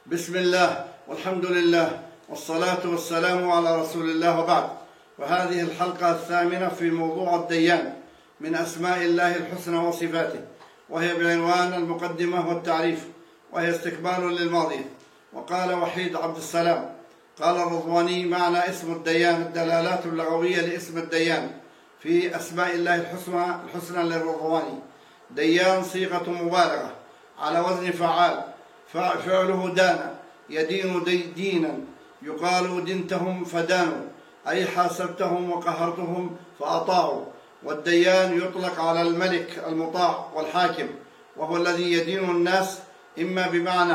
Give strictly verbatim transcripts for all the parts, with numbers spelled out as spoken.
بسم الله والحمد لله والصلاة والسلام على رسول الله وبعد. وهذه الحلقة الثامنة في موضوع الديان من أسماء الله الحسنى وصفاته، وهي بعنوان المقدمة والتعريف، وهي استكمال للماضي. وقال وحيد عبد السلام قال الرضواني: معنى اسم الديان الدلالات اللغوية لاسم الديان في أسماء الله الحسنى الحسنى للرضواني. ديان صيغة مبالغة على وزن فعال، فعله دان يدين دي دينا، يقال دنتهم فدانوا، أي حاسبتهم وقهرتهم فأطاعوا. والديان يطلق على الملك المطاع والحاكم، وهو الذي يدين الناس إما بمعنى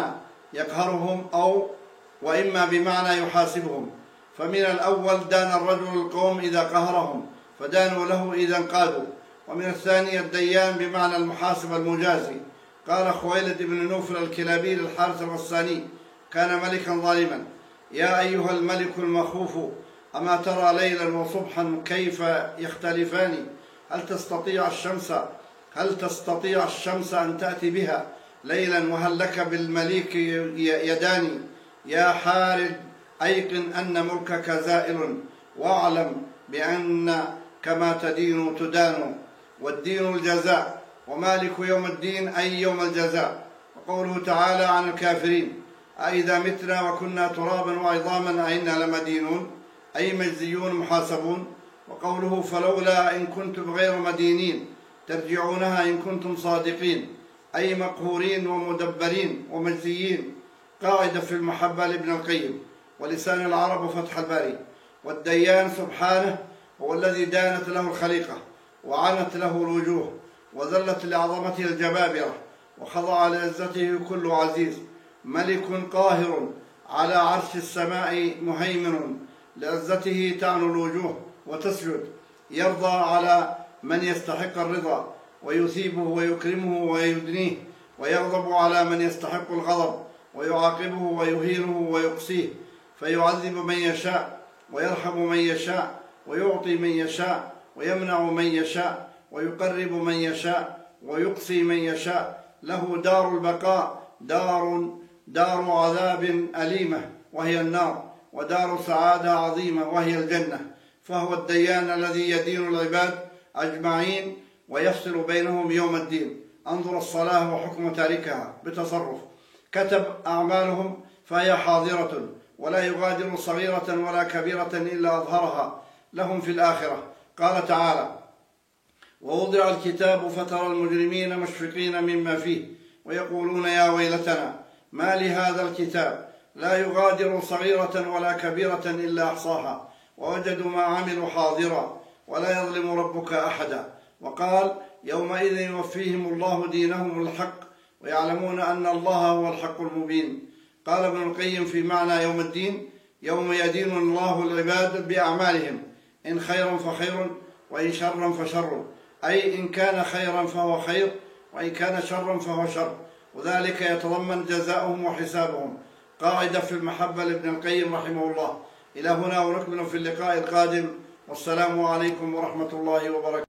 يقهرهم أو وإما بمعنى يحاسبهم. فمن الأول دان الرجل القوم إذا قهرهم فدانوا له إذا انقادوا. ومن الثاني الديان بمعنى المحاسب المجازي. قال خويلد بن نوفل الكلابي للحارث الغساني: كان ملكا ظالما: يا أيها الملك المخوف، أما ترى ليلا وصبحا كيف يختلفان؟ هل تستطيع الشمس هل تستطيع الشمس أن تأتي بها ليلا، وهل لك بالمليك يدان؟ يا حارب أيقن أن ملكك زائل، واعلم بأن كما تدين تدان. والدين الجزاء، ومالك يوم الدين أي يوم الجزاء. وقوله تعالى عن الكافرين: أإذا متنا وكنا ترابا وعظاما أئنا لمدينون، أي مجزيون محاسبون. وقوله: فلولا إن كنتم غير مدينين ترجعونها إن كنتم صادقين، أي مقهورين ومدبرين ومجزيين. قاعدة في المحبة لابن القيم ولسان العرب وفتح الباري. والديان سبحانه هو الذي دانت له الخليقة وعنت له الوجوه وذلت لعظمته الجبابرة وخضع لعزته كل عزيز. ملك قاهر على عرش السماء مهيمن، لعزته تعنو الوجوه وتسجد. يرضى على من يستحق الرضا ويثيبه ويكرمه ويدنيه، ويغضب على من يستحق الغضب ويعاقبه ويهينه ويقسيه، فيعذب من يشاء ويرحم من يشاء ويعطي من يشاء ويمنع من يشاء ويقرب من يشاء ويقصي من يشاء. له دار البقاء دار دار عذاب أليمة وهي النار، ودار سعادة عظيمة وهي الجنة. فهو الديان الذي يدين العباد أجمعين ويفصل بينهم يوم الدين. انظر الصلاة وحكم تاركها بتصرف. كتب أعمالهم فهي حاضرة، ولا يغادر صغيرة ولا كبيرة إلا أظهرها لهم في الآخرة. قال تعالى: ووضع الكتاب فترى المجرمين مشفقين مما فيه ويقولون يا ويلتنا ما لهذا الكتاب لا يغادر صغيرة ولا كبيرة إلا أحصاها ووجدوا ما عملوا حاضرا ولا يظلم ربك أحدا. وقال: يومئذ يوفيهم الله دينهم الحق ويعلمون أن الله هو الحق المبين. قال ابن القيم في معنى يوم الدين: يوم يدين الله العباد بأعمالهم، إن خيرا فخير وإن شرا فشر، أي إن كان خيرا فهو خير وإن كان شرا فهو شر، وذلك يتضمن جزاؤهم وحسابهم. قاعدة في المحبة لابن القيم رحمه الله. إلى هنا ونكمل في اللقاء القادم، والسلام عليكم ورحمة الله وبركاته.